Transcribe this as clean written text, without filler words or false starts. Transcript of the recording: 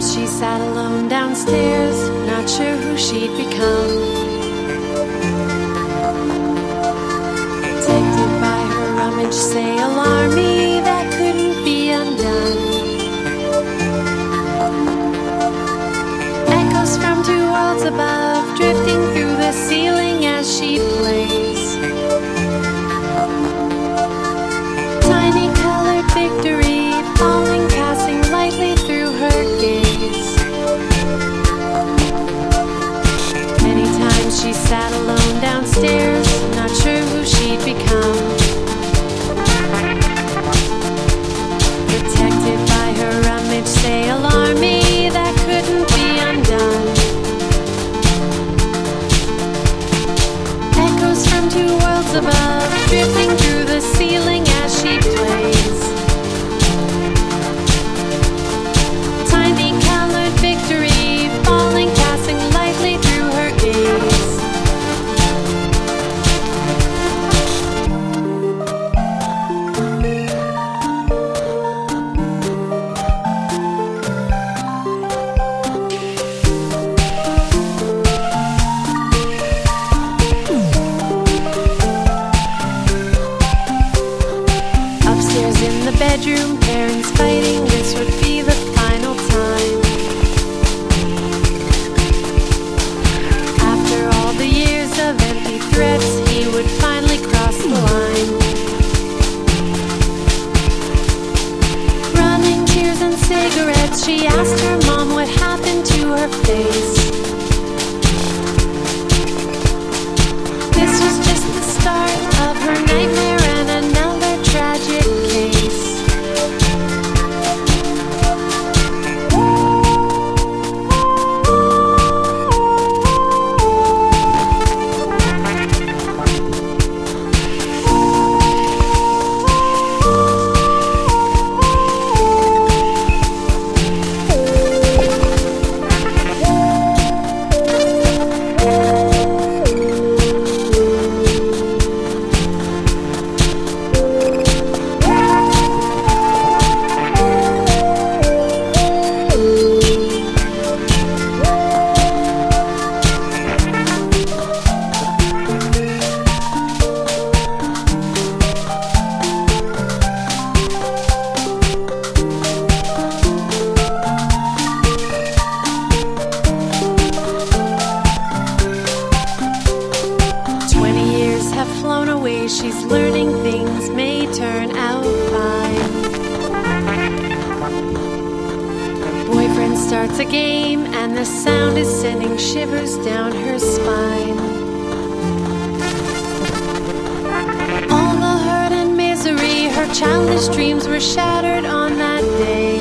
she sat alone downstairs, not sure who she'd become. Protected by her rummage sale army that couldn't be undone. Echoes from two worlds above, drifting through the ceiling as she plays. Tiny colored victory falling, passing lightly through her gaze. Many times she sat alone downstairs, not sure who she'd become. Protected by her rummage sale army that couldn't be undone. Echoes from two worlds above, drifting through the ceiling as she plays. Tiny colored victory falling, passing lightly through her gaze. Upstairs in the bedroom, parents fighting, this would be the final time. After all the years of empty threats, he would finally cross the line. Running tears and cigarettes, she asked her mom what happened to her face. This was just the start of her nightmare and another tragic case. Flown away, she's learning things may turn out fine. Boyfriend starts a game and the sound is sending shivers down her spine. All the hurt and misery, her childish dreams were shattered on that day.